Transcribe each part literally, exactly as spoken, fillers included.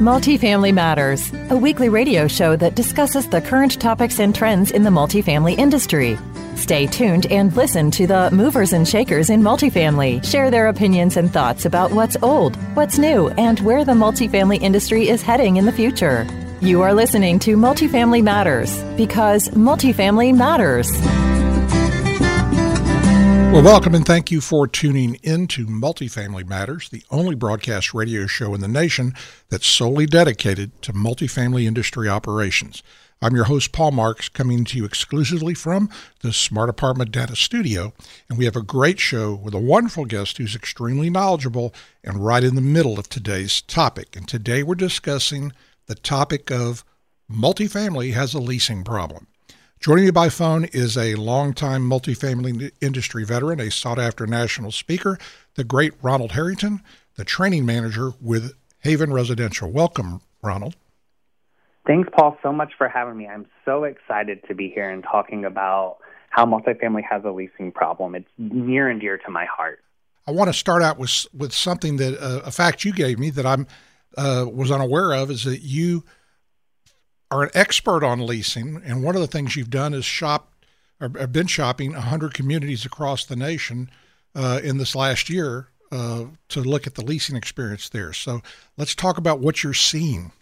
Multifamily Matters, a weekly radio show that discusses the current topics and trends in the multifamily industry. Stay tuned and listen to the movers and shakers in multifamily share their opinions and thoughts about what's old, what's new, and where the multifamily industry is heading in the future. You are listening to Multifamily Matters because multifamily matters. Well, welcome and thank you for tuning in to Multifamily Matters, the only broadcast radio show in the nation that's solely dedicated to multifamily industry operations. I'm your host, Paul Marks, coming to you exclusively from the Smart Apartment Data Studio, and we have a great show with a wonderful guest who's extremely knowledgeable and right in the middle of today's topic. And today we're discussing the topic of multifamily has a leasing problem. Joining me by phone is a longtime multifamily industry veteran, a sought-after national speaker, the great Ronald Harrington, the training manager with Haven Residential. Welcome, Ronald. Thanks, Paul, so much for having me. I'm so excited to be here and talking about how multifamily has a leasing problem. It's near and dear to my heart. I want to start out with with something that uh, a fact you gave me that I'm uh, was unaware of is that you are an expert on leasing, and one of the things you've done is shop or been shopping one hundred communities across the nation uh, in this last year uh, to look at the leasing experience there. So let's talk about what you're seeing.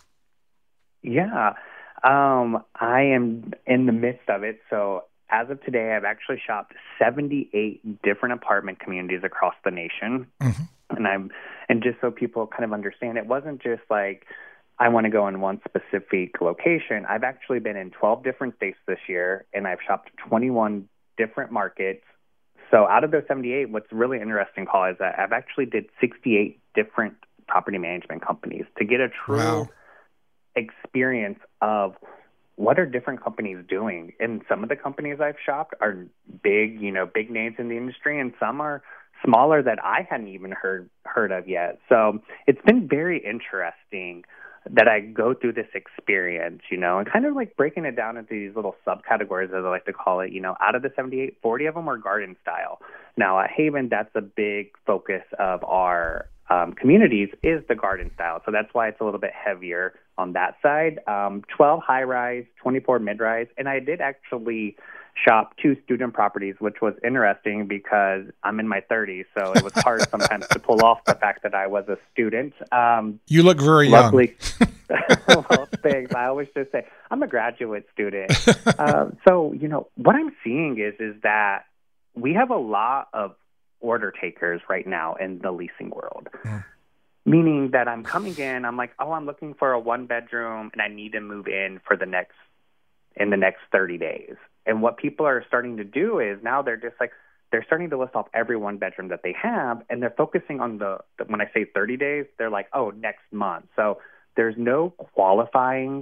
Yeah, um, I am in the midst of it. So as of today, I've actually shopped seventy-eight different apartment communities across the nation. Mm-hmm. And I'm, and just so people kind of understand, it wasn't just like, I want to go in one specific location. I've actually been in twelve different states this year, and I've shopped twenty-one different markets. So out of those seventy-eight, what's really interesting, Paul, is that I've actually did sixty-eight different property management companies to get a true wow. experience of what are different companies doing. And some of the companies I've shopped are big, you know, big names in the industry, and some are smaller that I hadn't even heard heard of yet. So it's been very interesting that I go through this experience, you know, and kind of like breaking it down into these little subcategories, as I like to call it. You know, out of the seventy-eight, forty of them were garden style. Now at Haven, that's a big focus of our um, communities is the garden style. So that's why it's a little bit heavier on that side. Um, twelve high-rise, twenty-four mid-rise, and I did actually shop two student properties, which was interesting because I'm in my thirties, so it was hard sometimes to pull off the fact that I was a student. Um, you look very luckily, young. Well, thanks. I always just say I'm a graduate student. uh, so, you know, what I'm seeing is is that we have a lot of order takers right now in the leasing world. Mm. Meaning that I'm coming in, I'm like, oh, I'm looking for a one bedroom and I need to move in for the next in the next thirty days. And what people are starting to do is now they're just like, they're starting to list off every one bedroom that they have, and they're focusing on the, the when I say thirty days, they're like, oh, next month. So there's no qualifying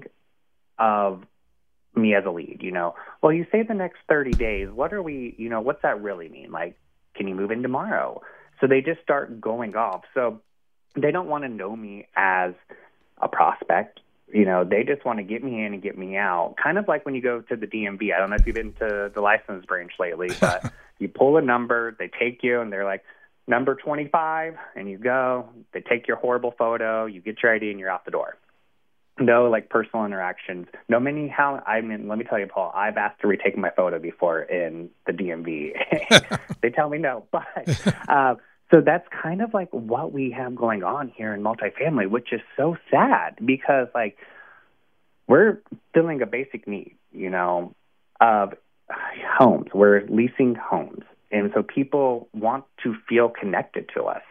of me as a lead, you know. Well, you say the next thirty days, what are we, you know, what's that really mean? Like, can you move in tomorrow? So they just start going off. So they don't want to know me as a prospect. You know, they just want to get me in and get me out. Kind of like when you go to the D M V. I don't know if you've been to the license branch lately, but you pull a number, they take you, and they're like, number twenty-five, and you go. They take your horrible photo, you get your I D, and you're out the door. No, like, personal interactions. No, many how, I mean, let me tell you, Paul, I've asked to retake my photo before in the D M V. They tell me no, but uh, so that's kind of like what we have going on here in multifamily, which is so sad because, like, we're filling a basic need, you know, of homes. We're leasing homes. And so people want to feel connected to us.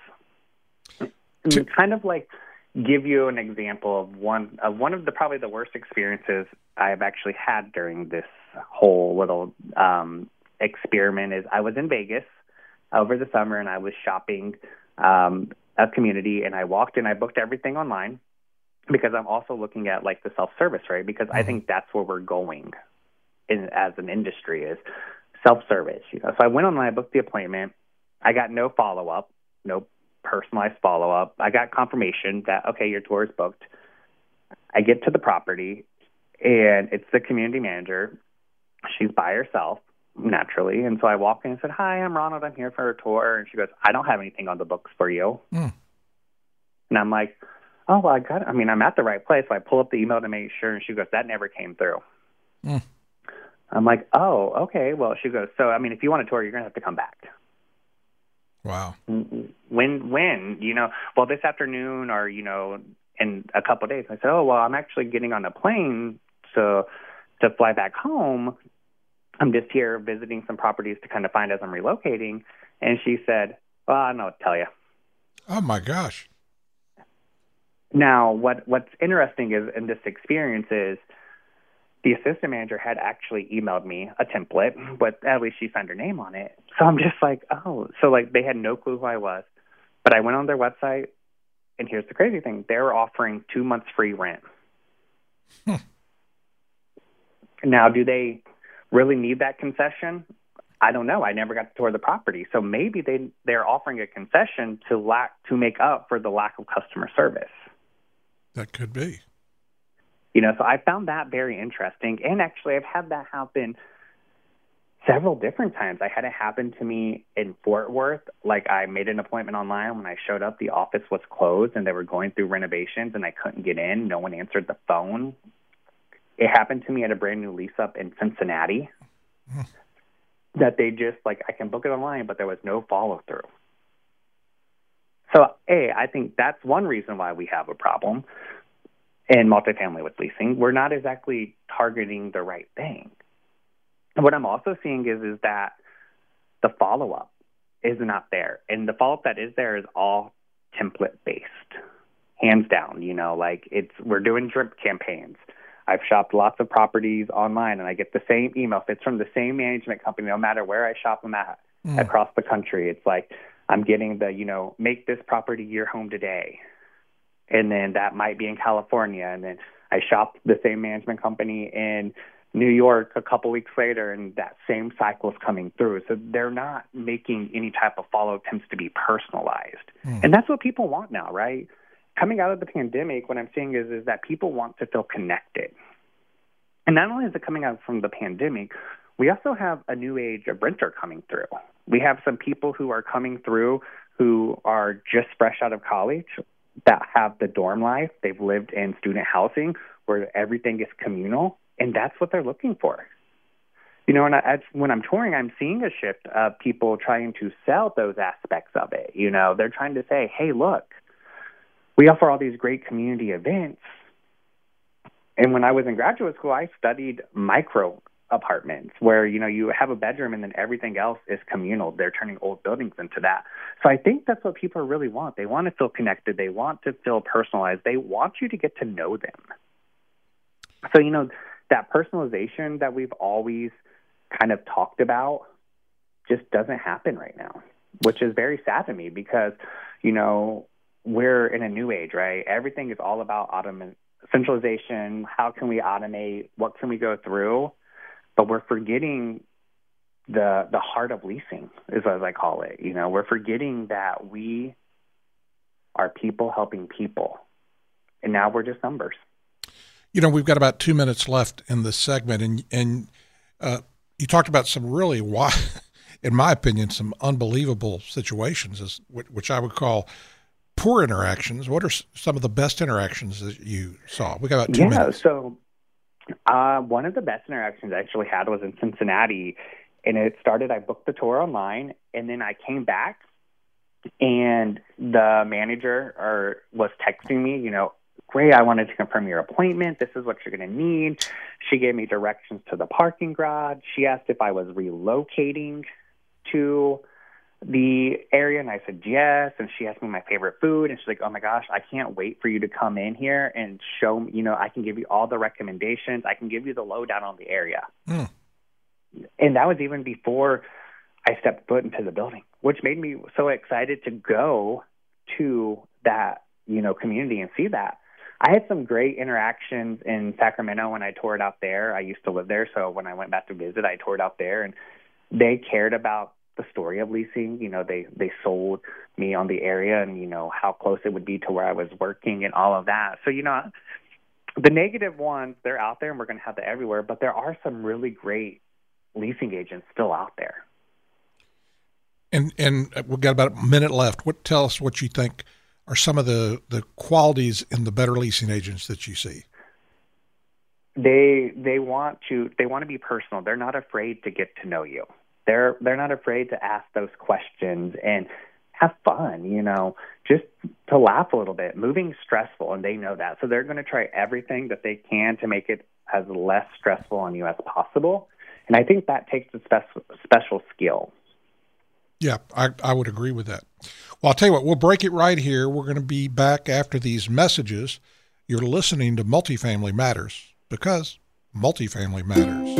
And to kind of like give you an example of one of one of the probably the worst experiences I've actually had during this whole little um, experiment is I was in Vegas over the summer, and I was shopping um, a community, and I walked in, I booked everything online because I'm also looking at like the self-service, right? Because mm-hmm. I think that's where we're going in, as an industry is self-service. You know, so I went online, I booked the appointment. I got no follow-up, no personalized follow-up. I got confirmation that, okay, your tour is booked. I get to the property, and it's the community manager. She's by herself. Naturally. And so I walked in and said, hi, I'm Ronald. I'm here for a tour. And she goes, I don't have anything on the books for you. Mm. And I'm like, oh, well, I got it. I mean, I'm at the right place. So I pull up the email to make sure, and she goes, that never came through. Mm. I'm like, oh, okay. Well, she goes, so, I mean, if you want a tour, you're going to have to come back. Wow. When, when, you know, well, this afternoon or, you know, in a couple of days. I said, oh, well, I'm actually getting on a plane to, to fly back home. I'm just here visiting some properties to kind of find as I'm relocating. And she said, well, I don't know what to tell you. Oh, my gosh. Now, what, what's interesting is in this experience is the assistant manager had actually emailed me a template, but at least she signed her name on it. So I'm just like, oh, so like they had no clue who I was. But I went on their website, and here's the crazy thing. They were offering two months free rent. Hmm. Now, do they really need that concession? I don't know. I never got to tour the property. So maybe they, they're offering a concession to lack to make up for the lack of customer service. That could be. You know, so I found that very interesting. And actually, I've had that happen several different times. I had it happen to me in Fort Worth. Like, I made an appointment online. When I showed up, the office was closed, and they were going through renovations, and I couldn't get in. No one answered the phone. It happened to me at a brand new lease up in Cincinnati that they just, like, I can book it online, but there was no follow-through. So, A, I think that's one reason why we have a problem in multifamily with leasing. We're not exactly targeting the right thing. And what I'm also seeing is, is that the follow-up is not there. And the follow-up that is there is all template-based, hands down. You know, like it's we're doing drip campaigns. I've shopped lots of properties online, and I get the same email. If it's from the same management company, no matter where I shop them at mm. across the country, it's like I'm getting the, you know, make this property your home today. And then that might be in California. And then I shopped the same management company in New York a couple weeks later, and that same cycle is coming through. So they're not making any type of follow attempts to be personalized. Mm. And that's what people want now, right? Coming out of the pandemic, what I'm seeing is, is that people want to feel connected. And not only is it coming out from the pandemic, we also have a new age of renter coming through. We have some people who are coming through who are just fresh out of college, that have the dorm life. They've lived in student housing where everything is communal, and that's what they're looking for. You know, and I, when I'm touring, I'm seeing a shift of people trying to sell those aspects of it. You know, they're trying to say, hey, look, we offer all these great community events. And when I was in graduate school, I studied micro apartments where, you know, you have a bedroom and then everything else is communal. They're turning old buildings into that. So I think that's what people really want. They want to feel connected. They want to feel personalized. They want you to get to know them. So, you know, that personalization that we've always kind of talked about just doesn't happen right now, which is very sad to me because, you know, we're in a new age, right? Everything is all about automation, centralization. How can we automate? What can we go through? But we're forgetting the the heart of leasing, is as I call it. You know, we're forgetting that we are people helping people, and now we're just numbers. You know, we've got about two minutes left in this segment, and and uh, you talked about some really, in my opinion, some unbelievable situations, as which I would call poor interactions. What are some of the best interactions that you saw? We got about two yeah, minutes. So uh, one of the best interactions I actually had was in Cincinnati, and it started, I booked the tour online, and then I came back, and the manager or was texting me, you know, great, I wanted to confirm your appointment. This is what you're going to need. She gave me directions to the parking garage. She asked if I was relocating to the area, and I said yes, and she asked me my favorite food, and she's like, oh my gosh, I can't wait for you to come in here and show me, you know, I can give you all the recommendations. I can give you the lowdown on the area. Mm. And that was even before I stepped foot into the building, which made me so excited to go to that, you know, community and see that. I had some great interactions in Sacramento when I toured out there. I used to live there, so when I went back to visit, I toured out there, and they cared about the story of leasing. You know, they, they sold me on the area and, you know, how close it would be to where I was working and all of that. So, you know, the negative ones, they're out there and we're going to have that everywhere, but there are some really great leasing agents still out there. And, and we've got about a minute left. What, tell us what you think are some of the, the qualities in the better leasing agents that you see? They they want to they want to be personal. They're not afraid to get to know you. They're they're not afraid to ask those questions and have fun, you know, just to laugh a little bit. Moving's stressful, and they know that. So they're going to try everything that they can to make it as less stressful on you as possible. And I think that takes a special special skill. Yeah, I, I would agree with that. Well, I'll tell you what, we'll break it right here. We're going to be back after these messages. You're listening to Multifamily Matters, because multifamily matters.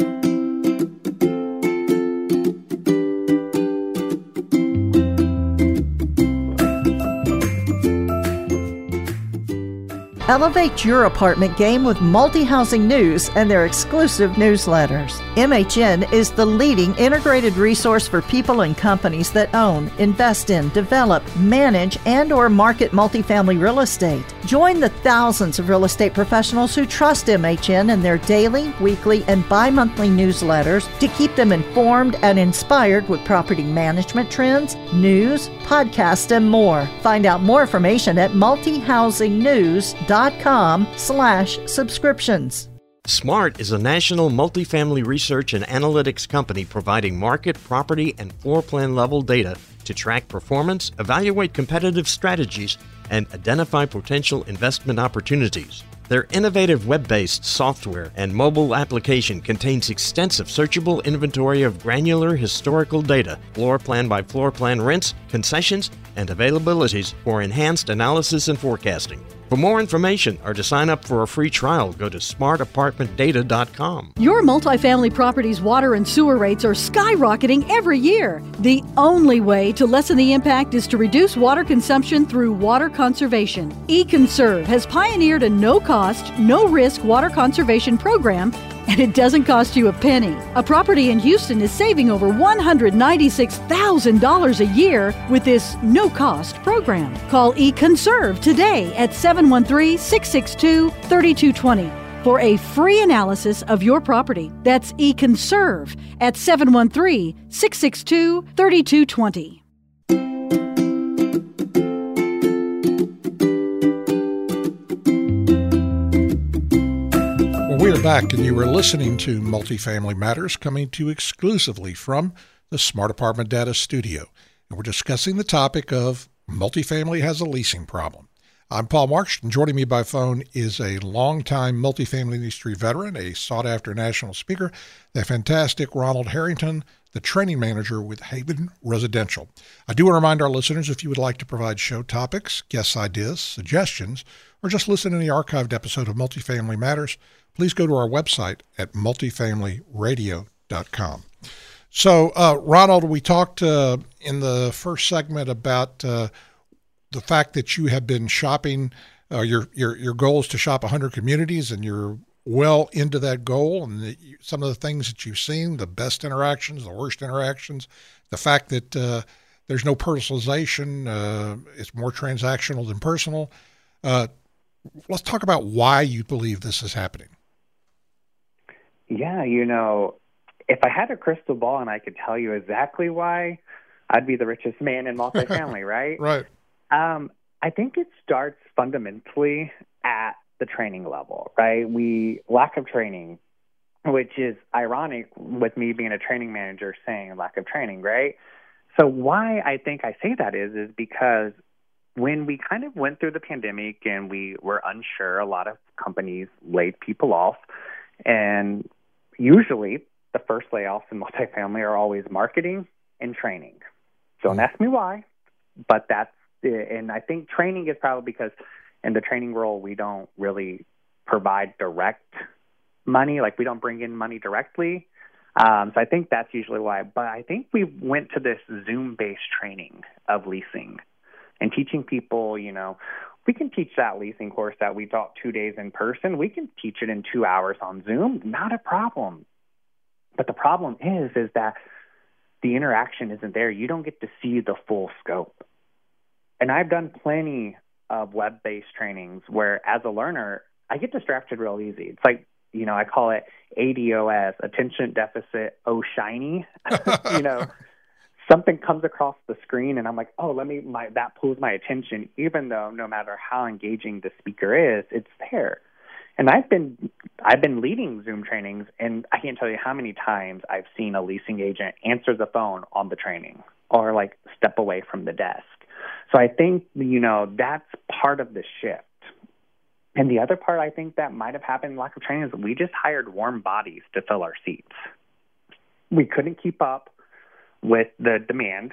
Elevate your apartment game with Multi-Housing News and their exclusive newsletters. M H N is the leading integrated resource for people and companies that own, invest in, develop, manage, and or market multifamily real estate. Join the thousands of real estate professionals who trust M H N in their daily, weekly, and bi-monthly newsletters to keep them informed and inspired with property management trends, news, podcasts, and more. Find out more information at multihousingnews.com slash subscriptions. SMART is a national multifamily research and analytics company providing market, property, and floor plan level data to track performance, evaluate competitive strategies, and identify potential investment opportunities. Their innovative web-based software and mobile application contains extensive searchable inventory of granular historical data, floor plan by floor plan rents, concessions, and availabilities for enhanced analysis and forecasting. For more information or to sign up for a free trial, go to smart apartment data dot com. Your multifamily property's water and sewer rates are skyrocketing every year. The only way to lessen the impact is to reduce water consumption through water conservation. eConserve has pioneered a no-cost, no-risk water conservation program, and it doesn't cost you a penny. A property in Houston is saving over one hundred ninety-six thousand dollars a year with this no-cost program. Call eConserve today at seven one three, six six two, three two two zero for a free analysis of your property. That's eConserve at seven one three, six six two, three two two zero. We are back, and you are listening to Multifamily Matters, coming to you exclusively from the Smart Apartment Data Studio. And we're discussing the topic of multifamily has a leasing problem. I'm Paul Marks, and joining me by phone is a longtime multifamily industry veteran, a sought-after national speaker, the fantastic Ronald Harrington, the training manager with Haven Residential. I do want to remind our listeners, if you would like to provide show topics, guest ideas, suggestions, or just listen to the archived episode of Multifamily Matters, please go to our website at multifamily radio dot com. So, uh, Ronald, we talked uh, in the first segment about uh, the fact that you have been shopping. Uh, your your your goal is to shop one hundred communities, and you're well into that goal. And the, some of the things that you've seen, the best interactions, the worst interactions, the fact that uh, there's no personalization, uh, it's more transactional than personal. Uh, let's talk about why you believe this is happening. Yeah, you know, if I had a crystal ball and I could tell you exactly why, I'd be the richest man in multifamily, right? Right. Um, I think it starts fundamentally at the training level, right? We lack of training, which is ironic with me being a training manager saying lack of training, right? So why I think I say that is, is because when we kind of went through the pandemic and we were unsure, a lot of companies laid people off. And usually the first layoffs in multifamily are always marketing and training. Don't ask me why, but that's it. And I think training is probably because in the training role, we don't really provide direct money. Like we don't bring in money directly. Um, so I think that's usually why. But I think we went to this Zoom-based training of leasing and teaching people, you know, we can teach that leasing course that we taught two days in person. We can teach it in two hours on Zoom. Not a problem. But the problem is, is that the interaction isn't there. You don't get to see the full scope. And I've done plenty of web-based trainings where, as a learner, I get distracted real easy. It's like, you know, I call it A D O S, attention deficit, oh shiny, you know. something comes across the screen and I'm like, oh, let me, my, that pulls my attention, even though no matter how engaging the speaker is, it's there. And I've been, I've been leading Zoom trainings, and I can't tell you how many times I've seen a leasing agent answer the phone on the training or like step away from the desk. So I think, you know, that's part of the shift. And the other part I think that might have happened, lack of training, is we just hired warm bodies to fill our seats. We couldn't keep up with the demand.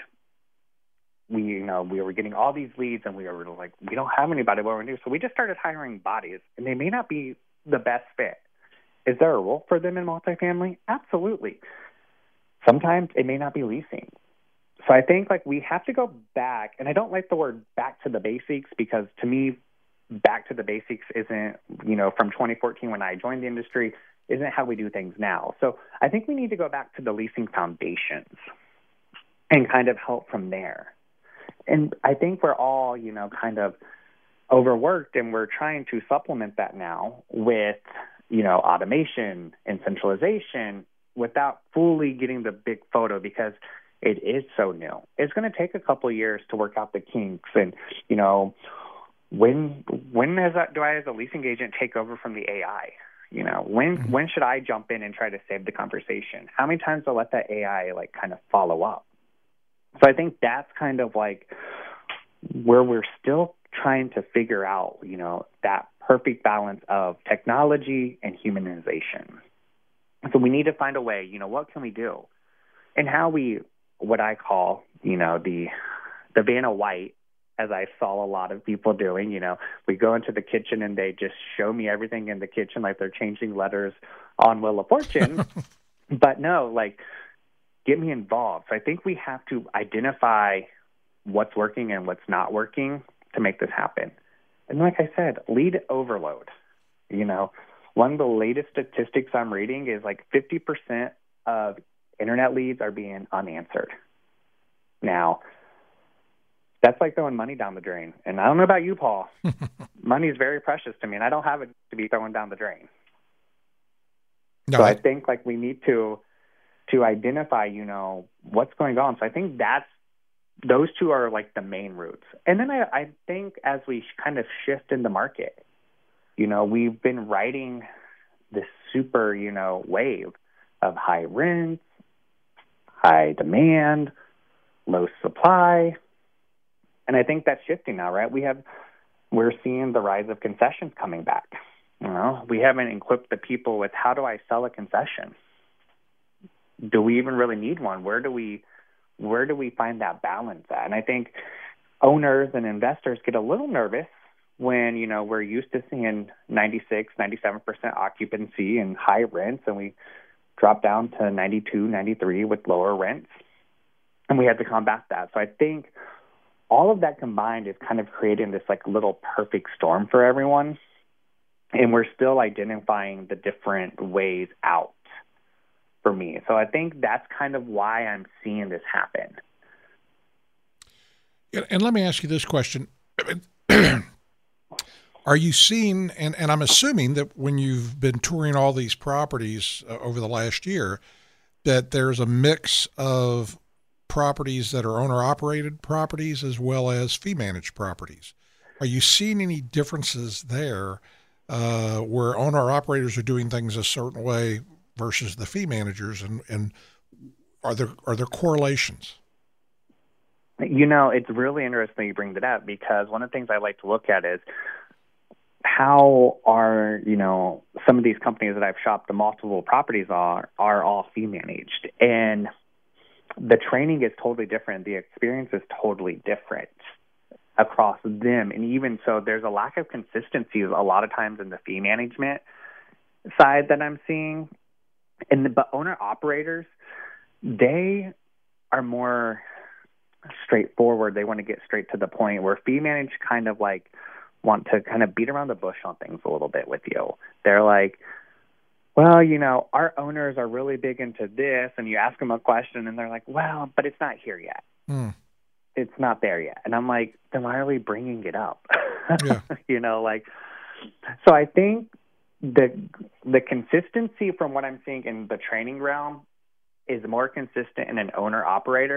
We, you know, we were getting all these leads, and we were like, we don't have anybody. What we're going to do? So we just started hiring bodies, and they may not be the best fit. Is there a role for them in multifamily? Absolutely. Sometimes it may not be leasing. So I think like we have to go back, and I don't like the word back to the basics, because to me, back to the basics isn't, you know, from twenty fourteen when I joined the industry, isn't how we do things now. So I think we need to go back to the leasing foundations and kind of help from there. And I think we're all, you know, kind of overworked, and we're trying to supplement that now with, you know, automation and centralization without fully getting the big photo, because it is so new. It's going to take a couple of years to work out the kinks. And, you know, when when is that, do I as a leasing agent take over from the A I? You know, when mm-hmm. when should I jump in and try to save the conversation? How many times do I let that A I like kind of follow up? So I think that's kind of like where we're still trying to figure out, you know, that perfect balance of technology and humanization. So we need to find a way, you know, what can we do? And how we, what I call, you know, the the Vanna White, as I saw a lot of people doing, you know, we go into the kitchen and they just show me everything in the kitchen like they're changing letters on Wheel of Fortune. But no, like, get me involved. So I think we have to identify what's working and what's not working to make this happen. And like I said, lead overload. You know, one of the latest statistics I'm reading is like fifty percent of internet leads are being unanswered. Now, that's like throwing money down the drain. And I don't know about you, Paul. Money is very precious to me, and I don't have it to be thrown down the drain. No, so I, I think like we need to to identify, you know, what's going on. So I think that's, those two are like the main roots. And then I, I think as we kind of shift in the market, you know, we've been riding this super, you know, wave of high rents, high demand, low supply. And I think that's shifting now, right? We have, we're seeing the rise of concessions coming back. You know, we haven't equipped the people with, how do I sell a concession? Do we even really need one? Where do we, where do we find that balance at? And I think owners and investors get a little nervous when, you know, we're used to seeing ninety-six, ninety-seven percent occupancy and high rents, and we drop down to ninety-two, ninety-three with lower rents, and we had to combat that. So I think all of that combined is kind of creating this like little perfect storm for everyone, and we're still identifying the different ways out for me. So I think that's kind of why I'm seeing this happen. And let me ask you this question. Are you seeing, and, and I'm assuming that when you've been touring all these properties uh, over the last year, that there's a mix of properties that are owner-operated properties as well as fee-managed properties. Are you seeing any differences there uh, where owner-operators are doing things a certain way versus the fee managers, and, and are there are there correlations? You know, it's really interesting you bring that up, because one of the things I like to look at is how are, you know, some of these companies that I've shopped the multiple properties are are all fee managed, and the training is totally different. The experience is totally different across them, and even so, there's a lack of consistency a lot of times in the fee management side that I'm seeing. And the but owner operators, they are more straightforward. They want to get straight to the point, where fee managed kind of like want to kind of beat around the bush on things a little bit with you. They're like, well, you know, our owners are really big into this, and you ask them a question and they're like, well, but it's not here yet. Mm. It's not there yet. And I'm like, then why are we bringing it up? Yeah. You know, like, so I think the the consistency from what I'm seeing in the training realm is more consistent in an owner-operator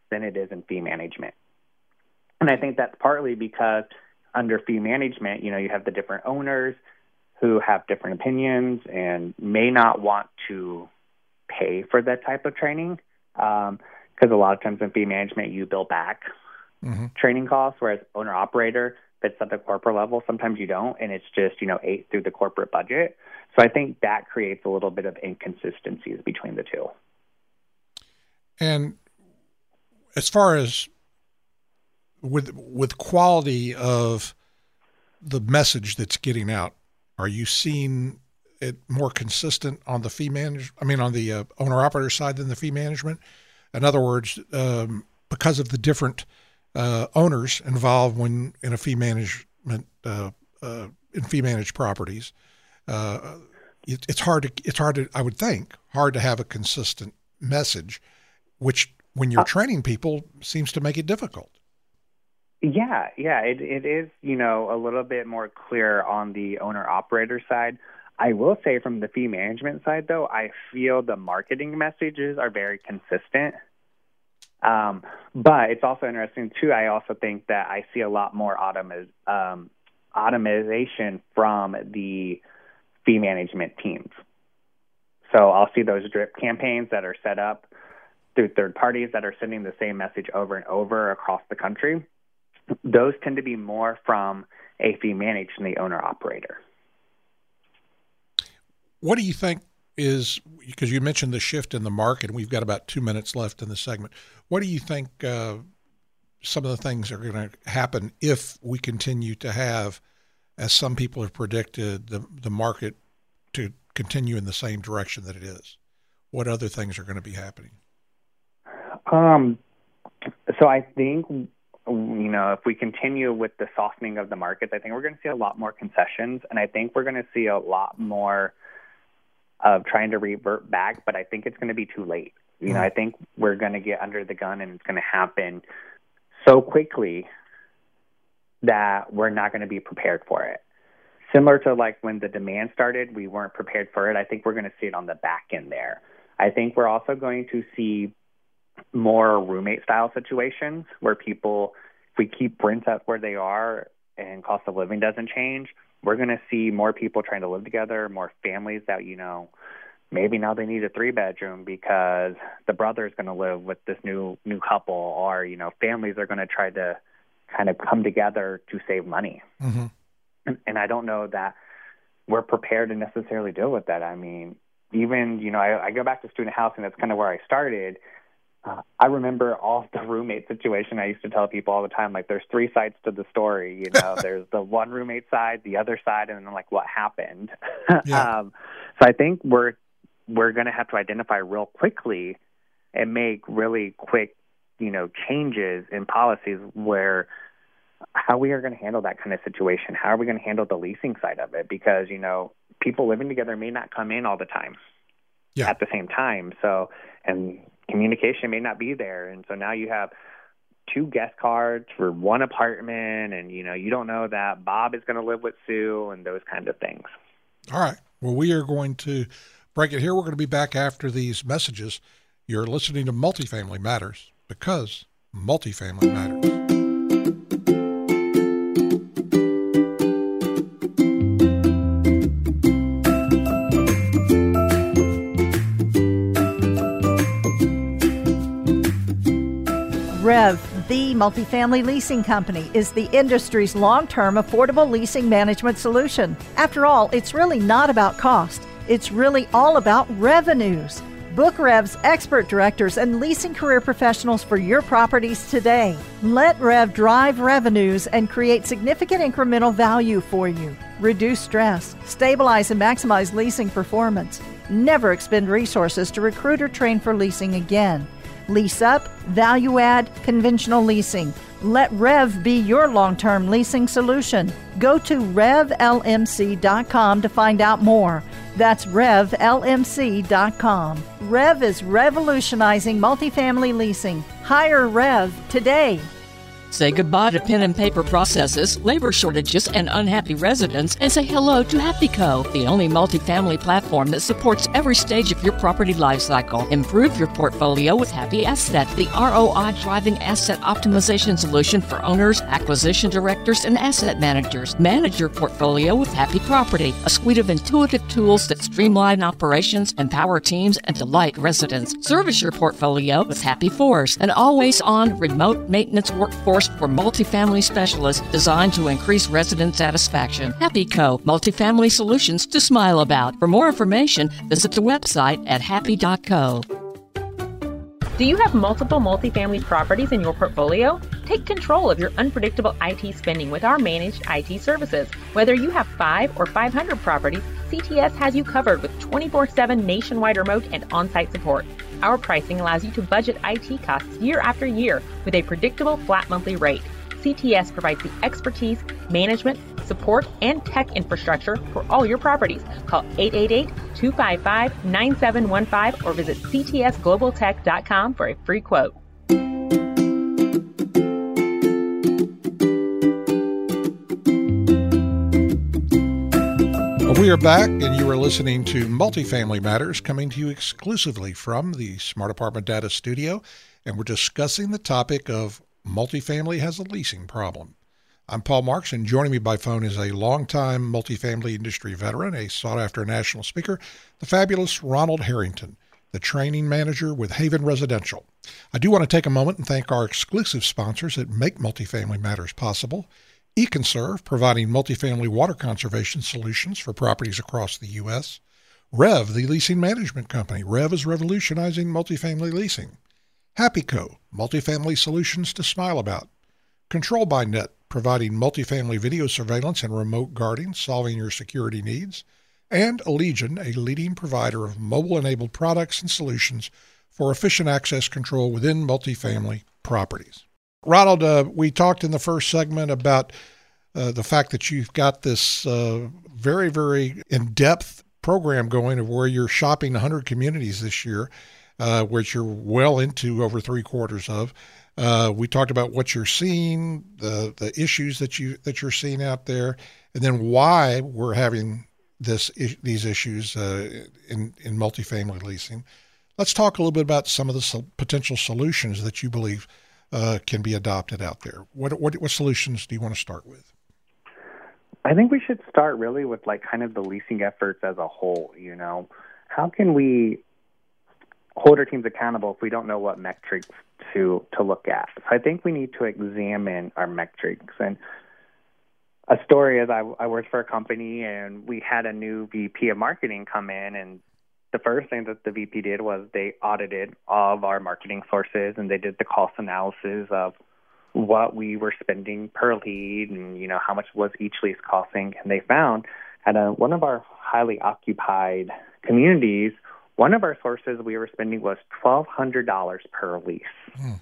than it is in fee management. And I think that's partly because under fee management, you know, you have the different owners who have different opinions and may not want to pay for that type of training. Um, because a lot of times in fee management, you bill back mm-hmm. training costs, whereas owner-operator, if it's at the corporate level, sometimes you don't, and it's just, you know, ate through the corporate budget. So I think that creates a little bit of inconsistencies between the two. And as far as with with quality of the message that's getting out, are you seeing it more consistent on the fee manage? I mean, on the uh, owner-operator side than the fee management? In other words, um, because of the different uh, owners involved when in a fee management uh, uh, in fee managed properties, uh, it, it's hard to it's hard to I would think hard to have a consistent message, which when you're training people seems to make it difficult. Yeah, yeah, it it is, you know, a little bit more clear on the owner-operator side. I will say from the fee management side, though, I feel the marketing messages are very consistent. Um, but it's also interesting, too, I also think that I see a lot more automi- um, automation from the fee management teams. So I'll see those drip campaigns that are set up through third parties that are sending the same message over and over across the country. Those tend to be more from a fee managed than the owner-operator. What do you think is, because you mentioned the shift in the market, and we've got about two minutes left in the segment, what do you think uh, some of the things are going to happen if we continue to have, as some people have predicted, the, the market to continue in the same direction that it is? What other things are going to be happening? Um, so I think, you know, if we continue with the softening of the markets, I think we're going to see a lot more concessions, and I think we're going to see a lot more of trying to revert back, but I think it's going to be too late. You know, I think we're going to get under the gun, and it's going to happen so quickly that we're not going to be prepared for it. Similar to like when the demand started, we weren't prepared for it. I think we're going to see it on the back end there. I think we're also going to see more roommate-style situations where people, if we keep rents up where they are and cost of living doesn't change, we're going to see more people trying to live together, more families that, you know, maybe now they need a three-bedroom because the brother is going to live with this new new couple, or, you know, families are going to try to kind of come together to save money. Mm-hmm. And, and I don't know that we're prepared to necessarily deal with that. I mean, even, you know, I, I go back to student housing. That's kind of where I started. Uh, I remember all the roommate situation. I used to tell people all the time, like, there's three sides to the story. You know, there's the one roommate side, the other side, and then, like, what happened. Yeah. um, so I think we're we're going to have to identify real quickly and make really quick, you know, changes in policies where how we are going to handle that kind of situation. How are we going to handle the leasing side of it? Because, you know, people living together may not come in all the time yeah. at the same time. So, and communication may not be there. And so now you have two guest cards for one apartment, and, you know, you don't know that Bob is going to live with Sue and those kind of things. All right. Well, we are going to break it here. We're going to be back after these messages. You're listening to Multifamily Matters, because multifamily matters. Rev, the multifamily leasing company, is the industry's long-term affordable leasing management solution. After all, it's really not about cost. It's really all about revenues. Book Rev's expert directors and leasing career professionals for your properties today. Let Rev drive revenues and create significant incremental value for you. Reduce stress, stabilize and maximize leasing performance. Never expend resources to recruit or train for leasing again. Lease up, value add, conventional leasing. Let Rev be your long-term leasing solution. Go to rev l m c dot com to find out more. That's rev l m c dot com. Rev is revolutionizing multifamily leasing. Hire Rev today. Say goodbye to pen and paper processes, labor shortages, and unhappy residents, and say hello to HappyCo, the only multifamily platform that supports every stage of your property lifecycle. Improve your portfolio with Happy Asset, the R O I-driving asset optimization solution for owners, acquisition directors, and asset managers. Manage your portfolio with Happy Property, a suite of intuitive tools that streamline operations, empower teams, and delight residents. Service your portfolio with Happy Force, an always-on remote maintenance workforce for multifamily specialists designed to increase resident satisfaction. HappyCo, multifamily solutions to smile about. For more information, visit the website at happy dot co. Do you have multiple multifamily properties in your portfolio? Take control of your unpredictable I T spending with our managed I T services. Whether you have five or five hundred properties, C T S has you covered with twenty-four seven nationwide remote and on-site support. Our pricing allows you to budget I T costs year after year with a predictable flat monthly rate. C T S provides the expertise, management, support, and tech infrastructure for all your properties. Call eight eight eight, two five five, nine seven one five or visit c t s global tech dot com for a free quote. We are back, and you are listening to Multifamily Matters, coming to you exclusively from the Smart Apartment Data Studio, and we're discussing the topic of multifamily has a leasing problem. I'm Paul Marks, and joining me by phone is a longtime multifamily industry veteran, a sought-after national speaker, the fabulous Ronald Harrington, the training manager with Haven Residential. I do want to take a moment and thank our exclusive sponsors that make Multifamily Matters possible. EconServe, providing multifamily water conservation solutions for properties across the U S. Rev, the leasing management company. Rev is revolutionizing multifamily leasing. HappyCo, multifamily solutions to smile about. Control by Net, providing multifamily video surveillance and remote guarding, solving your security needs. And Allegion, a leading provider of mobile-enabled products and solutions for efficient access control within multifamily properties. Ronald, uh, we talked in the first segment about uh, the fact that you've got this uh, very, very in-depth program going of where you're shopping one hundred communities this year, uh, which you're well into over three quarters of. Uh, we talked about what you're seeing, the the issues that you that you're seeing out there, and then why we're having this these issues uh, in in multifamily leasing. Let's talk a little bit about some of the so- potential solutions that you believe Uh, can be adopted out there. What, what what solutions do you want to start with? I think we should start really with like kind of the leasing efforts as a whole. You know, how can we hold our teams accountable if we don't know what metrics to to look at? So I think we need to examine our metrics. And a story is I, I worked for a company and we had a new V P of marketing come in, and the first thing that the V P did was they audited all of our marketing sources, and they did the cost analysis of what we were spending per lead and, you know, how much was each lease costing. And they found at a, one of our highly occupied communities, one of our sources we were spending was twelve hundred dollars per lease mm.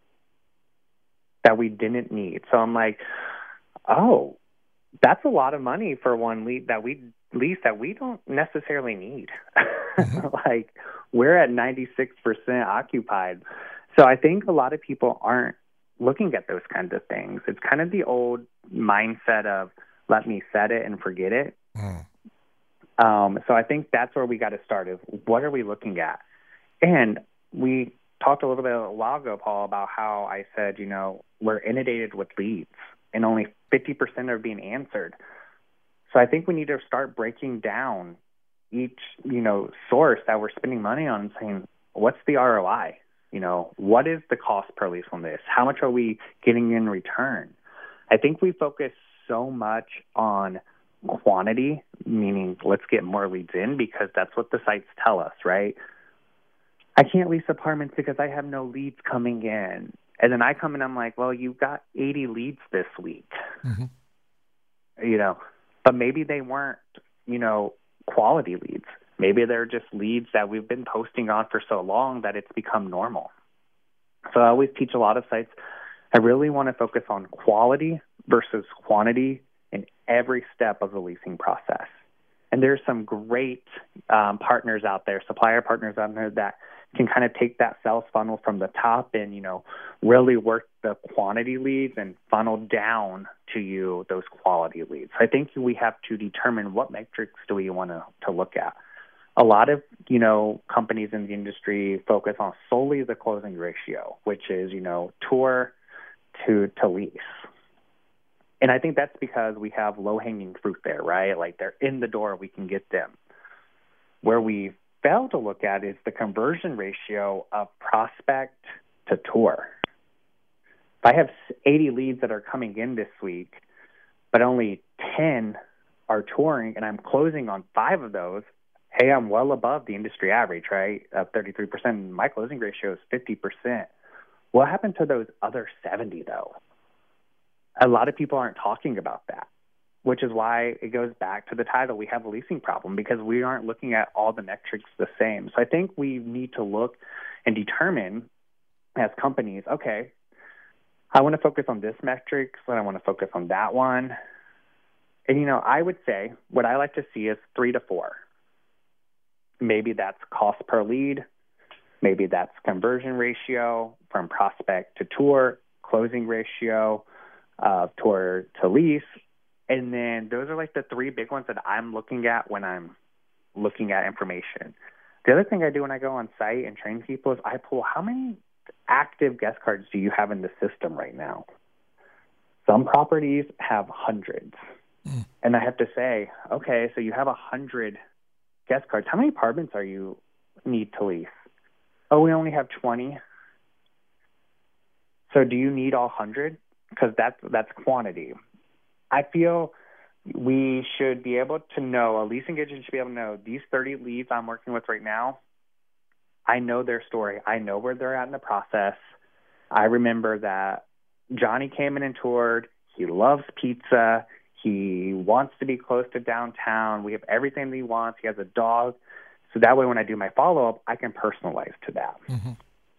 that we didn't need. So I'm like, oh, that's a lot of money for one lead that we lease that we don't necessarily need. Mm-hmm. Like, we're at ninety-six percent occupied. So I think a lot of people aren't looking at those kinds of things. It's kind of the old mindset of let me set it and forget it. Mm. Um, so I think that's where we got to start is what are we looking at? And we talked a little bit a while ago, Paul, about how I said, you know, we're inundated with leads and only fifty percent are being answered. So I think we need to start breaking down each, you know, source that we're spending money on and saying, what's the R O I? You know, what is the cost per lease on this? How much are we getting in return? I think we focus so much on quantity, meaning let's get more leads in because that's what the sites tell us, right? I can't lease apartments because I have no leads coming in. And then I come in, I'm like, well, you got eighty leads this week. Mm-hmm. You know, but maybe they weren't, you know, quality leads. Maybe they're just leads that we've been posting on for so long that it's become normal. So I always teach a lot of sites, I really want to focus on quality versus quantity in every step of the leasing process. And there's some great um, partners out there, supplier partners out there that can kind of take that sales funnel from the top and, you know, really work the quantity leads and funnel down to you those quality leads. I think we have to determine what metrics do we want to, to look at. A lot of, you know, companies in the industry focus on solely the closing ratio, which is, you know, tour to, to lease. And I think that's because we have low-hanging fruit there, right? Like they're in the door, we can get them. Where we fail to look at is the conversion ratio of prospect to tour. If I have eighty leads that are coming in this week, but only ten are touring and I'm closing on five of those, hey, I'm well above the industry average, right, of thirty-three percent. My closing ratio is fifty percent. What happened to those other seventy, though? A lot of people aren't talking about that, which is why it goes back to the title. We have a leasing problem because we aren't looking at all the metrics the same. So I think we need to look and determine as companies, okay, I want to focus on this metric, so I want to focus on that one. And, you know, I would say what I like to see is three to four. Maybe that's cost per lead. Maybe that's conversion ratio from prospect to tour, closing ratio, uh, tour to lease. And then those are like the three big ones that I'm looking at when I'm looking at information. The other thing I do when I go on site and train people is I pull how many active guest cards do you have in the system right now? Some properties have hundreds. Mm. And I have to say, okay, so you have a hundred guest cards. How many apartments are you need to lease? Oh, we only have twenty. So do you need all one hundred? Because that's, that's quantity. I feel we should be able to know, a leasing agent should be able to know, these thirty leads I'm working with right now, I know their story. I know where they're at in the process. I remember that Johnny came in and toured. He loves pizza. He wants to be close to downtown. We have everything that he wants. He has a dog. So that way when I do my follow-up, I can personalize to that. Mm-hmm.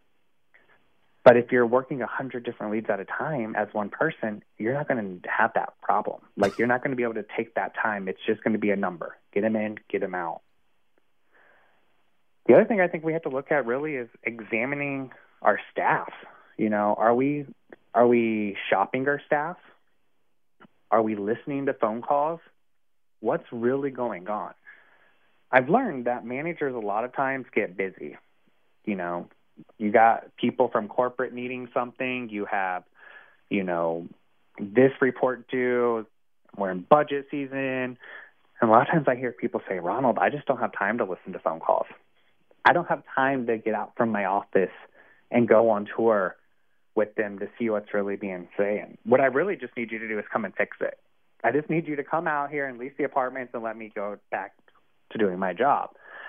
But if you're working one hundred different leads at a time as one person, you're not going to have that problem. Like, you're not going to be able to take that time. It's just going to be a number. Get them in, get them out. The other thing I think we have to look at really is examining our staff. You know, are we are we shopping our staff? Are we listening to phone calls? What's really going on? I've learned that managers a lot of times get busy. You know, you got people from corporate needing something. You have, you know, this report due. We're in budget season. And a lot of times I hear people say, Ronald, I just don't have time to listen to phone calls. I don't have time to get out from my office and go on tour with them to see what's really being said. What I really just need you to do is come and fix it. I just need you to come out here and lease the apartments and let me go back to doing my job.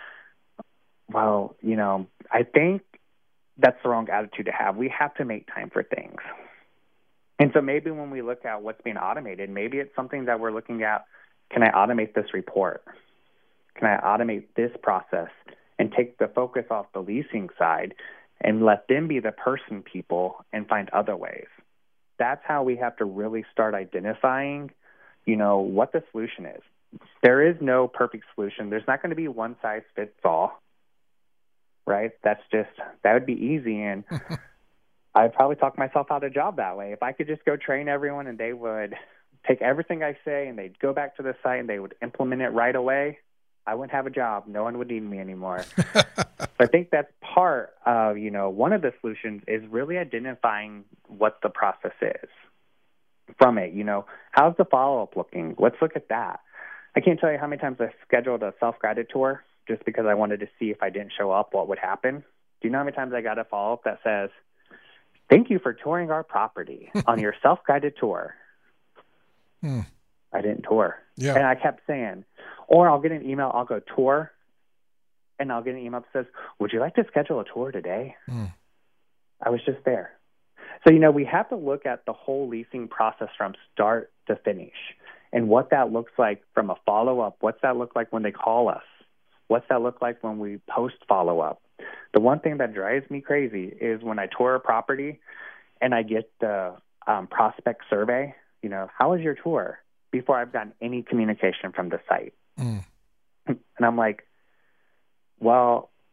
Well, you know, I think that's the wrong attitude to have. We have to make time for things. And so maybe when we look at what's being automated, maybe it's something that we're looking at, can I automate this report? Can I automate this process and take the focus off the leasing side and let them be the person people and find other ways? That's how we have to really start identifying, you know, what the solution is. There is no perfect solution. There's not going to be one size fits all, right? That's just, that would be easy. And I'd probably talk myself out of a job that way. If I could just go train everyone and they would take everything I say and they'd go back to the site and they would implement it right away, I wouldn't have a job. No one would need me anymore. So I think that's part of, you know, one of the solutions is really identifying what the process is from it. You know, how's the follow-up looking? Let's look at that. I can't tell you how many times I scheduled a self-guided tour just because I wanted to see if I didn't show up, what would happen. Do you know how many times I got a follow-up that says, thank you for touring our property on your self-guided tour? Hmm. I didn't tour. Yeah. And I kept saying, or I'll get an email, I'll go tour, and I'll get an email that says, would you like to schedule a tour today? Hmm. I was just there. So, you know, we have to look at the whole leasing process from start to finish and what that looks like from a follow-up. What's that look like when they call us? What's that look like when we post follow-up? The one thing that drives me crazy is when I tour a property and I get the um, prospect survey, you know, how was your tour? Before I've gotten any communication from the site. Mm. And I'm like, well,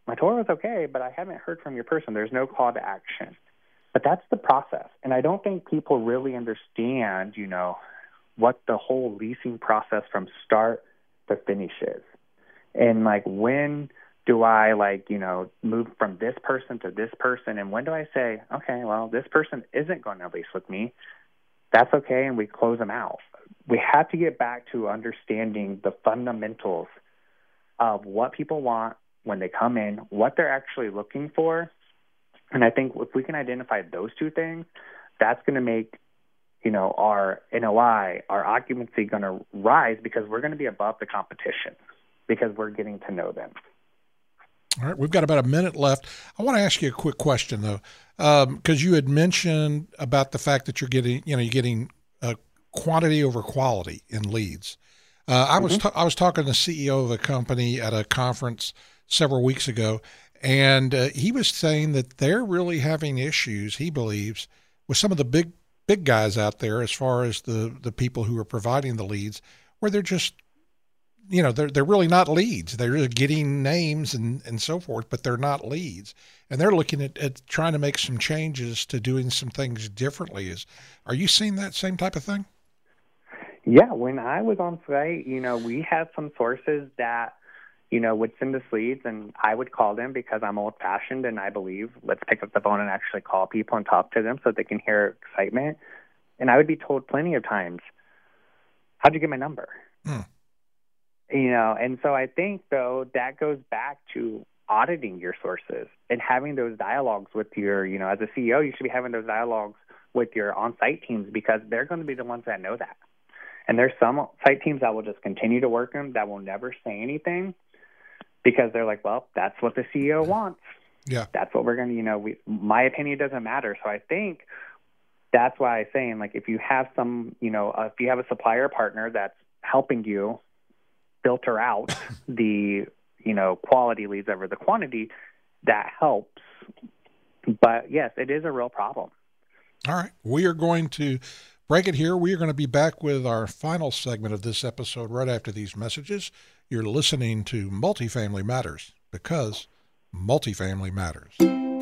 my tour was okay, but I haven't heard from your person. There's no call to action. But that's the process. And I don't think people really understand, you know, what the whole leasing process from start to finish is. And, like, when do I, like, you know, move from this person to this person? And when do I say, okay, well, this person isn't going to lease with me. That's okay, and we close them out. We have to get back to understanding the fundamentals of what people want when they come in, what they're actually looking for. And I think if we can identify those two things, that's going to make, you know, our N O I, our occupancy going to rise, because we're going to be above the competition because we're getting to know them. All right, we've got about a minute left. I want to ask you a quick question, though, because um, you had mentioned about the fact that you're getting, you know, you're getting uh, quantity over quality in leads. Uh, I mm-hmm. was ta- I was talking to the C E O of a company at a conference several weeks ago, and uh, he was saying that they're really having issues, he believes, with some of the big big guys out there as far as the, the people who are providing the leads, where they're just, you know, they're they're really not leads. They're just getting names and, and so forth, but they're not leads. And they're looking at, at trying to make some changes to doing some things differently. Is Are you seeing that same type of thing? Yeah, when I was on site, you know, we had some sources that, you know, would send us leads, and I would call them because I'm old-fashioned and I believe let's pick up the phone and actually call people and talk to them so they can hear excitement. And I would be told plenty of times, how'd you get my number? Hmm. You know, and so I think, though, that goes back to auditing your sources and having those dialogues with your, you know, as a C E O, you should be having those dialogues with your on-site teams, because they're going to be the ones that know that. And there's some site teams that will just continue to work them, that will never say anything, because they're like, well, that's what the C E O wants. Yeah. That's what we're going to, you know, we, my opinion doesn't matter. So I think that's why I'm saying, like, if you have some, you know, uh, if you have a supplier partner that's helping you filter out the, you know, quality leads over the quantity, that helps. But yes, it is a real problem. All right. We are going to break it here. We are going to be back with our final segment of this episode right after these messages. You're listening to Multifamily Matters, because multifamily matters.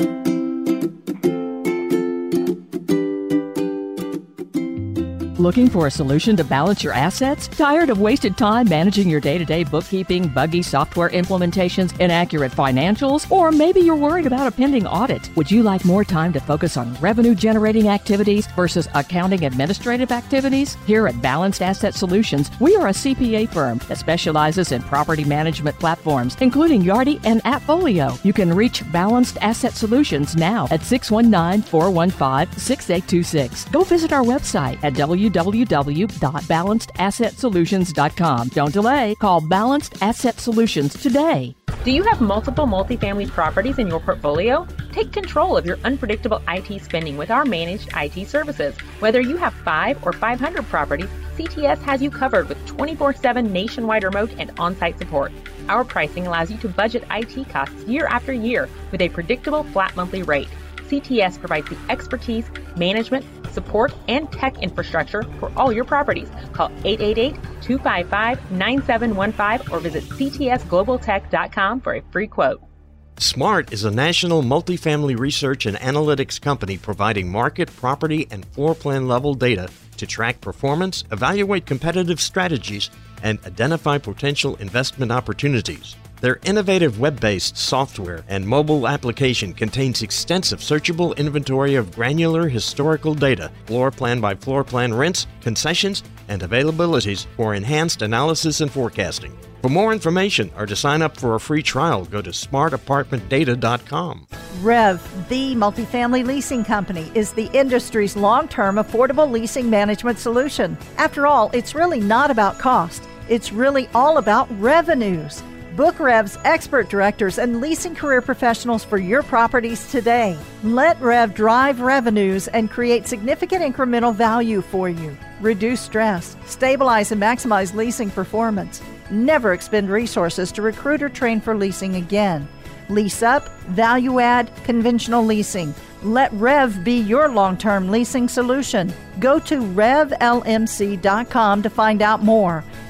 Looking for a solution to balance your assets? Tired of wasted time managing your day-to-day bookkeeping, buggy software implementations, inaccurate financials? Or maybe you're worried about a pending audit. Would you like more time to focus on revenue-generating activities versus accounting administrative activities? Here at Balanced Asset Solutions, we are a C P A firm that specializes in property management platforms, including Yardi and AppFolio. You can reach Balanced Asset Solutions now at six one nine, four one five, six eight two six. Go visit our website at w w w dot balanced asset solutions dot com. Don't delay. Call Balanced Asset Solutions today. Do you have multiple multifamily properties in your portfolio? Take control of your unpredictable I T spending with our managed I T services. Whether you have five or five hundred properties, C T S has you covered with twenty-four seven nationwide remote and on-site support. Our pricing allows you to budget I T costs year after year with a predictable flat monthly rate. C T S provides the expertise, management, support, and tech infrastructure for all your properties. Call eight eight eight, two five five, nine seven one five or visit c t s global tech dot com for a free quote. SMART is a national multifamily research and analytics company providing market, property, and floor plan level data to track performance, evaluate competitive strategies, and identify potential investment opportunities. Their innovative web-based software and mobile application contains extensive searchable inventory of granular historical data, floor plan by floor plan rents, concessions, and availabilities for enhanced analysis and forecasting. For more information or to sign up for a free trial, go to smart apartment data dot com. Rev, the multifamily leasing company, is the industry's long-term affordable leasing management solution. After all, it's really not about cost. It's really all about revenues. Book Rev's expert directors and leasing career professionals for your properties today. Let Rev drive revenues and create significant incremental value for you. Reduce stress, stabilize and maximize leasing performance. Never expend resources to recruit or train for leasing again. Lease up, value add, conventional leasing. Let Rev be your long-term leasing solution. Go to rev l m c dot com to find out more.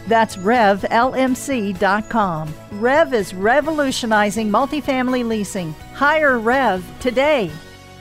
That's rev l m c dot com. Rev is revolutionizing multifamily leasing. Hire Rev today.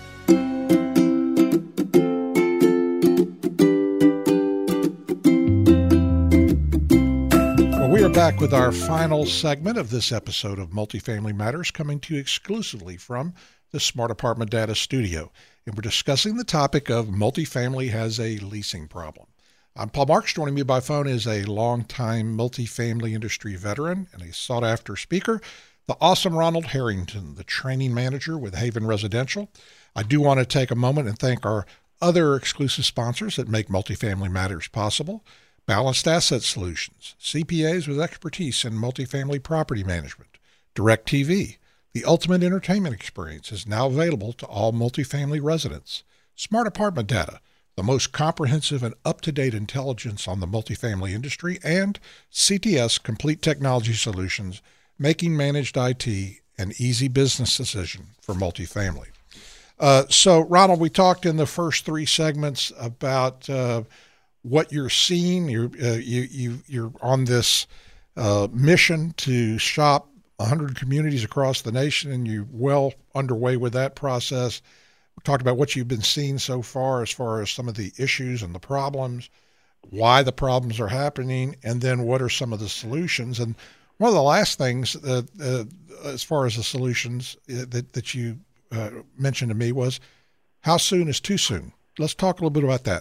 Well, we are back with our final segment of this episode of Multifamily Matters, coming to you exclusively from the Smart Apartment Data Studio. And we're discussing the topic of multifamily has a leasing problem. I'm Paul Marks. Joining me by phone is a longtime multifamily industry veteran and a sought-after speaker, the awesome Ronald Harrington, the training manager with Haven Residential. I do want to take a moment and thank our other exclusive sponsors that make Multifamily Matters possible. Balanced Asset Solutions, C P As with expertise in multifamily property management. DirecTV, the ultimate entertainment experience, is now available to all multifamily residents. Smart Apartment Data, the most comprehensive and up-to-date intelligence on the multifamily industry, and C T S Complete Technology Solutions, making managed I T an easy business decision for multifamily. Uh, so, Ronald, we talked in the first three segments about uh, what you're seeing. You're, uh, you, you, you're on this uh, mission to shop one hundred communities across the nation, and you're well underway with that process. We talked about what you've been seeing so far as far as some of the issues and the problems, why the problems are happening, and then what are some of the solutions. And one of the last things uh, uh, as far as the solutions uh, that, that you uh, mentioned to me was, how soon is too soon? Let's talk a little bit about that.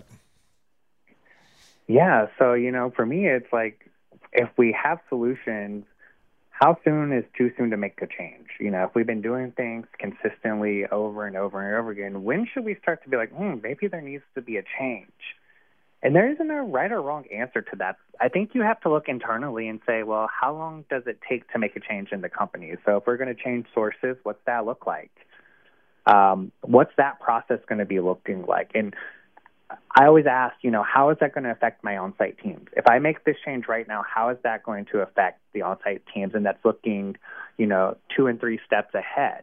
Yeah, so, you know, for me, it's like if we have solutions, how soon is too soon to make a change? You know, if we've been doing things consistently over and over and over again, when should we start to be like, hmm, maybe there needs to be a change? And there isn't a right or wrong answer to that. I think you have to look internally and say, well, how long does it take to make a change in the company? So if we're going to change sources, what's that look like? Um, what's that process going to be looking like? And I always ask, you know, how is that going to affect my on-site teams? If I make this change right now, how is that going to affect the on-site teams? And that's looking, you know, two and three steps ahead.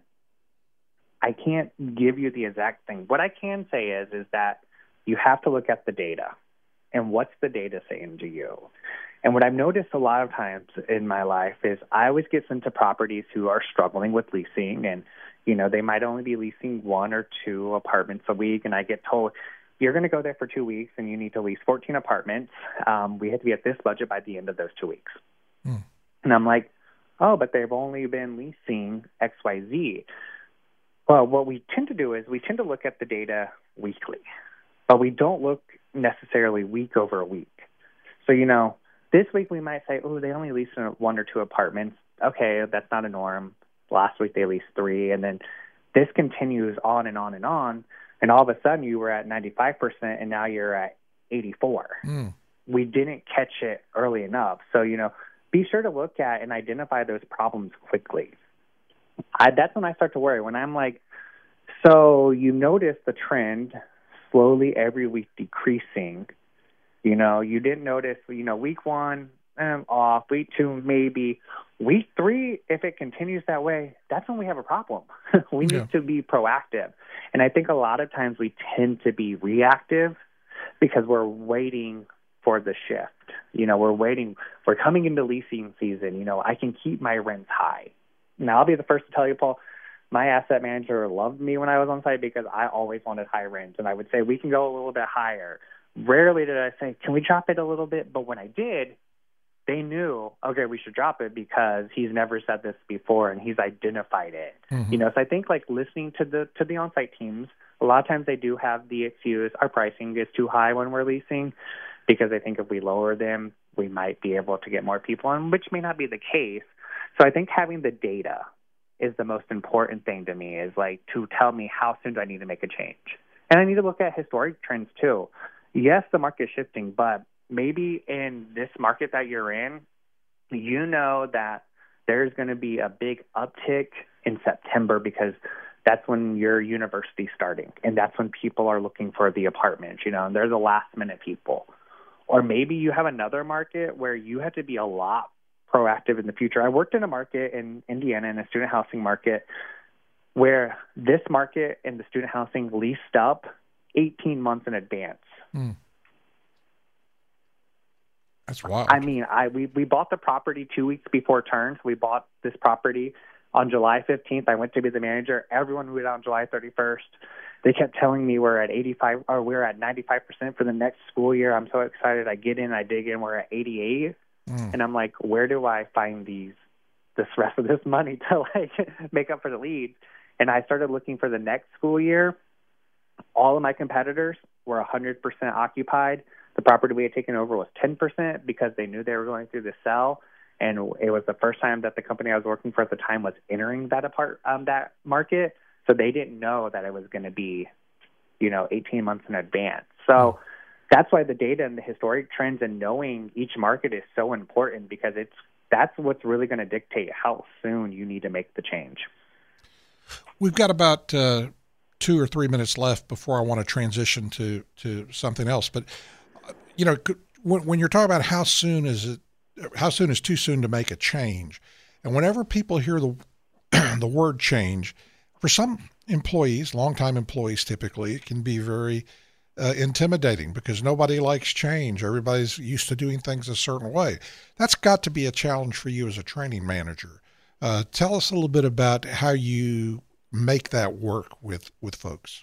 I can't give you the exact thing. What I can say is, is that you have to look at the data. And what's the data saying to you? And what I've noticed a lot of times in my life is I always get sent to properties who are struggling with leasing. And, you know, they might only be leasing one or two apartments a week. And I get told, you're going to go there for two weeks and you need to lease fourteen apartments. Um, we have to be at this budget by the end of those two weeks. Mm. And I'm like, oh, but they've only been leasing X Y Z. Well, what we tend to do is we tend to look at the data weekly, but we don't look necessarily week over week. So, you know, this week we might say, oh, they only leased one or two apartments. Okay, that's not a norm. Last week they leased three. And then this continues on and on and on. And all of a sudden you were at ninety-five percent and now you're at eighty-four. Mm. We didn't catch it early enough. So, you know, be sure to look at and identify those problems quickly. I, that's when I start to worry. When I'm like, so you notice the trend slowly every week decreasing. You know, you didn't notice, you know, week one, um, off, week two, maybe. Week three, if it continues that way, that's when we have a problem. we yeah. need to be proactive. And I think a lot of times we tend to be reactive because we're waiting for the shift. You know, we're waiting. We're coming into leasing season. You know, I can keep my rents high. Now, I'll be the first to tell you, Paul, my asset manager loved me when I was on site because I always wanted high rents. And I would say, we can go a little bit higher. Rarely did I say, can we drop it a little bit? But when I did, they knew, okay, we should drop it because he's never said this before and he's identified it. Mm-hmm. You know, so I think like listening to the to the on-site teams, a lot of times they do have the excuse, our pricing is too high when we're leasing, because they think if we lower them, we might be able to get more people on, which may not be the case. So I think having the data is the most important thing to me, is like to tell me how soon do I need to make a change. And I need to look at historic trends too. Yes, the market's shifting, but maybe in this market that you're in, you know that there's going to be a big uptick in September because that's when your university's starting, and that's when people are looking for the apartments, you know, and they're the last-minute people. Or maybe you have another market where you have to be a lot proactive in the future. I worked in a market in Indiana, in a student housing market, where this market and the student housing leased up eighteen months in advance. Mm. That's wild. I mean, I we, we bought the property two weeks before turn. So we bought this property on July fifteenth. I went to be the manager. Everyone moved out on July thirty-first. They kept telling me we're at eighty-five or we're at ninety-five percent for the next school year. I'm so excited. I get in, I dig in. We're at eighty-eight, mm. and I'm like, where do I find these this rest of this money to like make up for the leads? And I started looking for the next school year. All of my competitors were one hundred percent occupied. The property we had taken over was ten percent because they knew they were going through the sell. And it was the first time that the company I was working for at the time was entering that apart, um, that market. So they didn't know that it was going to be, you know, eighteen months in advance. So that's why the data and the historic trends and knowing each market is so important, because it's that's what's really going to dictate how soon you need to make the change. We've got about uh, two or three minutes left before I want to transition to, to something else. But, you know, when, when you're talking about how soon is it, how soon is too soon to make a change, and whenever people hear the the word change, for some employees, longtime employees typically, it can be very uh, intimidating because nobody likes change. Everybody's used to doing things a certain way. That's got to be a challenge for you as a training manager. Uh, tell us a little bit about how you make that work with, with folks.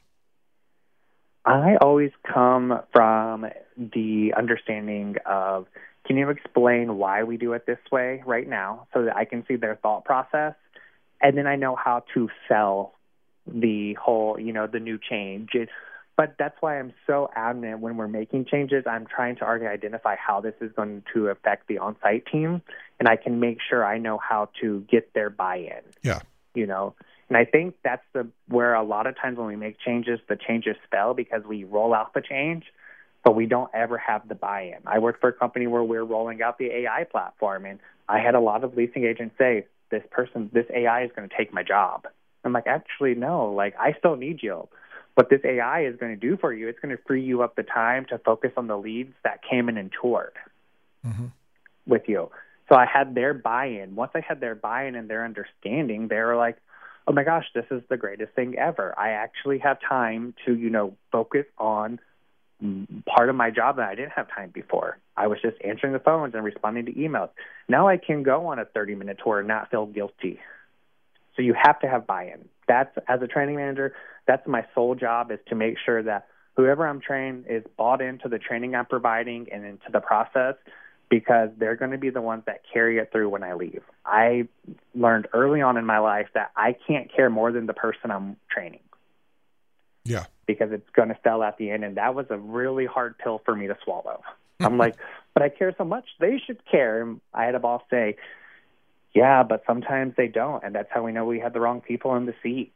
I always come from the understanding of, can you explain why we do it this way right now so that I can see their thought process? And then I know how to sell the whole, you know, the new change. It, but that's why I'm so adamant when we're making changes. I'm trying to already identify how this is going to affect the on-site team, and I can make sure I know how to get their buy-in. Yeah. You know, and I think that's the where a lot of times when we make changes, the changes fail because we roll out the change, but we don't ever have the buy-in. I worked for a company where we were rolling out the A I platform, and I had a lot of leasing agents say, this person, this A I is going to take my job. I'm like, actually, no, like, I still need you. What this A I is going to do for you, it's going to free you up the time to focus on the leads that came in and toured mm-hmm. with you. So I had their buy-in. Once I had their buy-in and their understanding, they were like, oh, my gosh, this is the greatest thing ever. I actually have time to, you know, focus on part of my job that I didn't have time before. I was just answering the phones and responding to emails. Now I can go on a thirty-minute tour and not feel guilty. So you have to have buy-in. That's, as a training manager, that's my sole job, is to make sure that whoever I'm training is bought into the training I'm providing and into the process, because they're going to be the ones that carry it through when I leave. I learned early on in my life that I can't care more than the person I'm training. Yeah. Because it's going to sell at the end, and that was a really hard pill for me to swallow. I'm like, but I care so much, they should care. And I had a boss say, yeah, but sometimes they don't, and that's how we know we had the wrong people in the seat.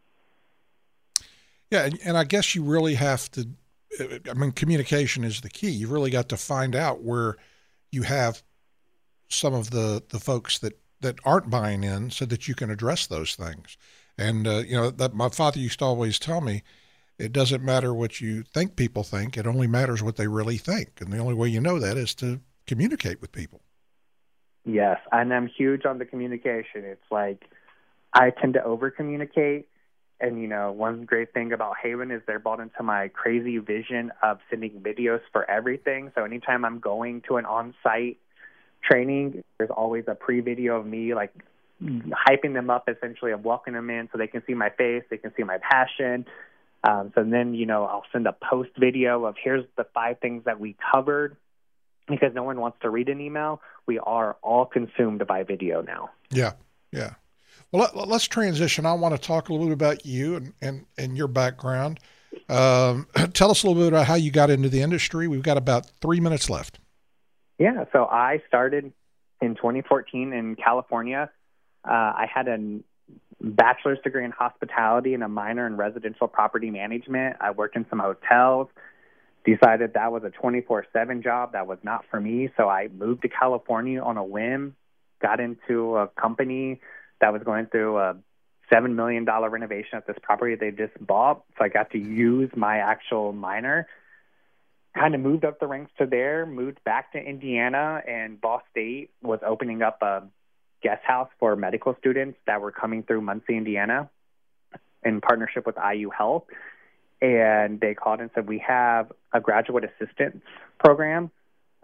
Yeah, and, and I guess you really have to, I mean, communication is the key. You've really got to find out where you have some of the, the folks that, that aren't buying in so that you can address those things. And, uh, you know, that my father used to always tell me, it doesn't matter what you think people think. It only matters what they really think. And the only way you know that is to communicate with people. Yes, and I'm huge on the communication. It's like I tend to over-communicate. And, you know, one great thing about Haven is they're bought into my crazy vision of sending videos for everything. So anytime I'm going to an on-site training, there's always a pre-video of me, like, hyping them up, essentially, of welcoming them in so they can see my face, they can see my passion. Um, so then, you know, I'll send a post video of here's the five things that we covered, because no one wants to read an email. We are all consumed by video now. Yeah, yeah. Well, let, let's transition. I want to talk a little bit about you and, and, and your background. Um, tell us a little bit about how you got into the industry. We've got about three minutes left. Yeah, so I started in twenty fourteen in California. Uh, I had a bachelor's degree in hospitality and a minor in residential property management. I worked in some hotels, decided that was a twenty-four seven job. That was not for me. So I moved to California on a whim, got into a company that was going through a seven million dollars renovation at this property they just bought. So I got to use my actual minor, kind of moved up the ranks to there, moved back to Indiana, and Ball State was opening up a guest house for medical students that were coming through Muncie, Indiana, in partnership with I U Health. And they called and said, we have a graduate assistance program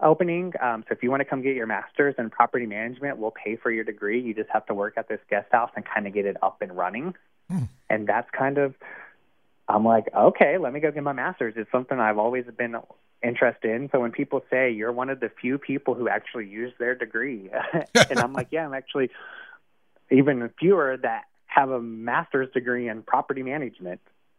opening. Um, so if you want to come get your master's in property management, we'll pay for your degree. You just have to work at this guest house and kind of get it up and running. Hmm. And that's kind of, I'm like, okay, let me go get my master's. It's something I've always been interested in. So when people say you're one of the few people who actually use their degree, and I'm like, yeah, I'm actually even fewer that have a master's degree in property management.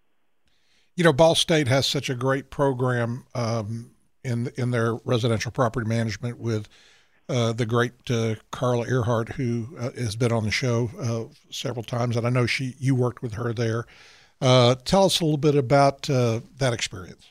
You know, Ball State has such a great program um, in in their residential property management with uh, the great uh, Carla Earhart, who uh, has been on the show uh, several times, and I know she you worked with her there. Uh, tell us a little bit about uh, that experience.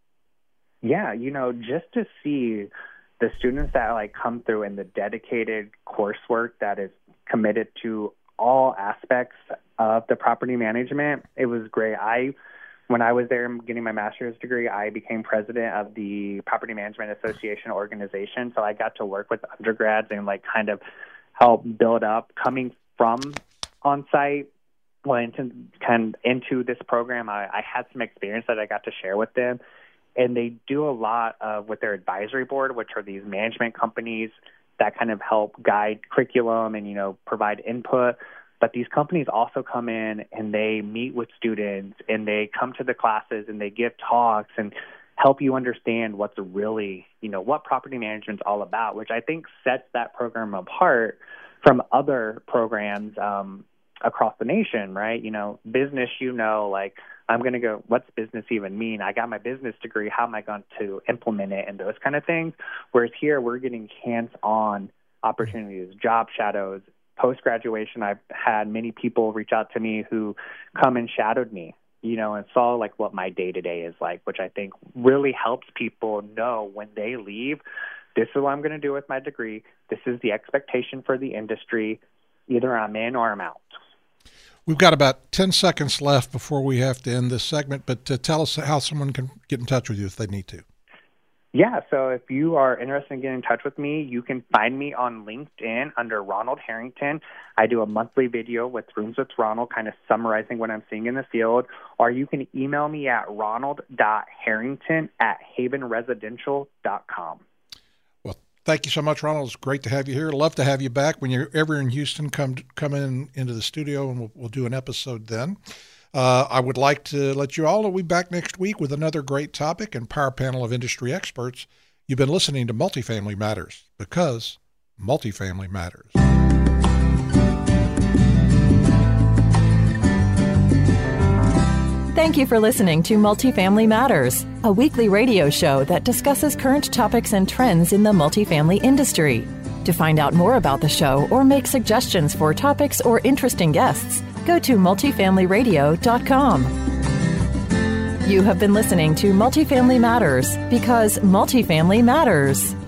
Yeah, you know, just to see the students that like come through and the dedicated coursework that is committed to all aspects of the property management, it was great. I, when I was there getting my master's degree, I became president of the Property Management Association organization. So I got to work with undergrads and like kind of help build up coming from on-site. Well, into, kind of into this program, I, I had some experience that I got to share with them. And they do a lot of with their advisory board, which are these management companies that kind of help guide curriculum and, you know, provide input. But these companies also come in and they meet with students and they come to the classes and they give talks and help you understand what's really, you know, what property management's all about, which I think sets that program apart from other programs um, across the nation, right? You know, business, you know, like I'm going to go, what's business even mean? I got my business degree. How am I going to implement it and those kind of things? Whereas here we're getting hands-on opportunities, job shadows. Post-graduation, I've had many people reach out to me who come and shadowed me, you know, and saw like what my day-to-day is like, which I think really helps people know when they leave, this is what I'm going to do with my degree. This is the expectation for the industry. Either I'm in or I'm out. We've got about ten seconds left before we have to end this segment, but uh, tell us how someone can get in touch with you if they need to. Yeah, so if you are interested in getting in touch with me, you can find me on LinkedIn under Ronald Harrington. I do a monthly video with Rooms with Ronald, kind of summarizing what I'm seeing in the field. Or you can email me at ronald dot harrington at haven residential dot com. Well, thank you so much, Ronald. It's great to have you here. Love to have you back. When you're ever in Houston, come come in into the studio, and we'll, we'll do an episode then. Uh, I would like to let you all know we'll be back next week with another great topic and power panel of industry experts. You've been listening to Multifamily Matters, because multifamily matters. Thank you for listening to Multifamily Matters, a weekly radio show that discusses current topics and trends in the multifamily industry. To find out more about the show or make suggestions for topics or interesting guests, go to multifamily radio dot com. You have been listening to Multifamily Matters, because multifamily matters.